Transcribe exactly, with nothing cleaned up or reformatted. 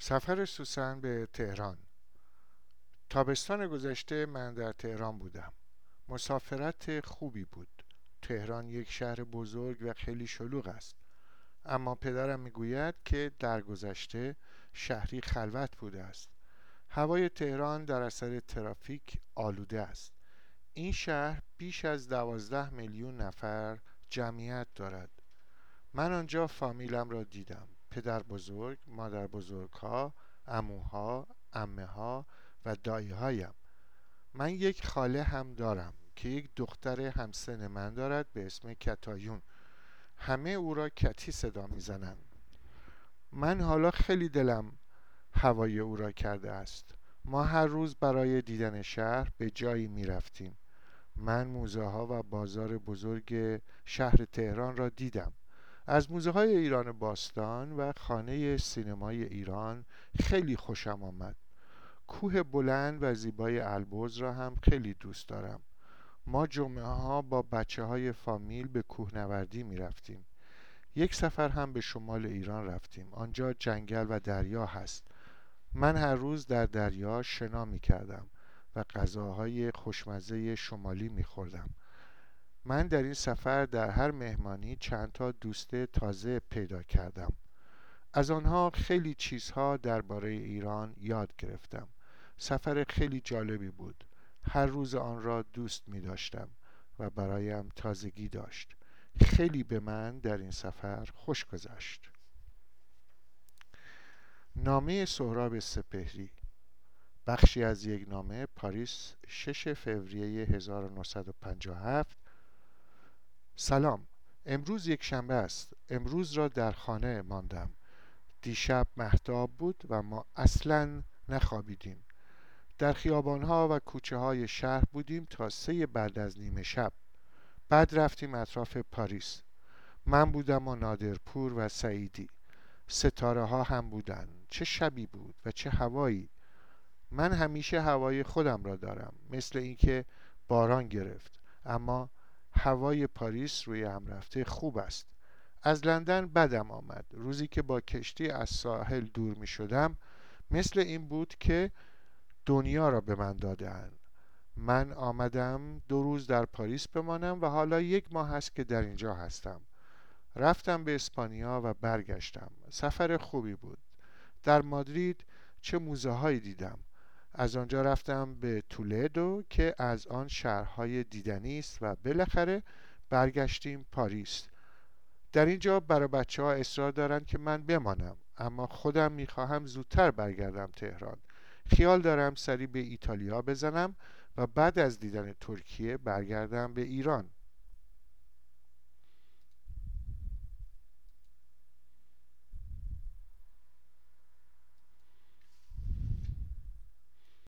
سفر سوسن به تهران. تابستان گذشته من در تهران بودم. مسافرت خوبی بود. تهران یک شهر بزرگ و خیلی شلوغ است. اما پدرم میگوید که در گذشته شهری خلوت بوده است. هوای تهران در اثر ترافیک آلوده است. این شهر بیش از دوازده میلیون نفر جمعیت دارد. من آنجا فامیلم را دیدم. پدر بزرگ، مادر بزرگ ها، عموها، عمه ها و دایی هایم. من یک خاله هم دارم که یک دختر همسن من دارد به اسم کتایون. همه او را کتی صدا میزنند. من حالا خیلی دلم هوای او را کرده است. ما هر روز برای دیدن شهر به جایی می رفتیم. من موزه ها و بازار بزرگ شهر تهران را دیدم. از موزه های ایران باستان و خانه سینمای ایران خیلی خوشم آمد. کوه بلند و زیبای البرز را هم خیلی دوست دارم. ما جمعه ها با بچه های فامیل به کوهنوردی می رفتیم. یک سفر هم به شمال ایران رفتیم. آنجا جنگل و دریا هست. من هر روز در دریا شنا می کردم و غذاهای خوشمزه شمالی می خوردم. من در این سفر در هر مهمانی چند تا دوست تازه پیدا کردم. از آنها خیلی چیزها درباره ایران یاد گرفتم. سفر خیلی جالبی بود. هر روز آن را دوست می داشتم و برایم تازگی داشت. خیلی به من در این سفر خوش گذشت. نامه سهراب سپهری، بخشی از یک نامه، پاریس، ششم فوریه هزار و نهصد و پنجاه و هفت. سلام. امروز یک شنبه است. امروز را در خانه ماندم. دیشب مهتاب بود و ما اصلاً نخوابیدیم. در خیابانها و کوچه های شهر بودیم تا سه بعد از نیمه شب. بعد رفتیم اطراف پاریس. من بودم و نادرپور و سعیدی. ستاره ها هم بودن. چه شبی بود و چه هوایی. من همیشه هوای خودم را دارم، مثل اینکه باران گرفت. اما هوای پاریس روی هم رفته خوب است. از لندن بدم آمد. روزی که با کشتی از ساحل دور می شدم مثل این بود که دنیا را به من داده‌اند. من آمدم دو روز در پاریس بمانم و حالا یک ماه است که در اینجا هستم. رفتم به اسپانیا و برگشتم. سفر خوبی بود. در مادرید چه موزه هایی دیدم. از آنجا رفتم به تولدو که از آن شهرهای دیدنی است و بالاخره برگشتیم پاریس. در اینجا برای بچه ها اصرار دارند که من بمانم، اما خودم میخواهم زودتر برگردم تهران. خیال دارم سری به ایتالیا بزنم و بعد از دیدن ترکیه برگردم به ایران.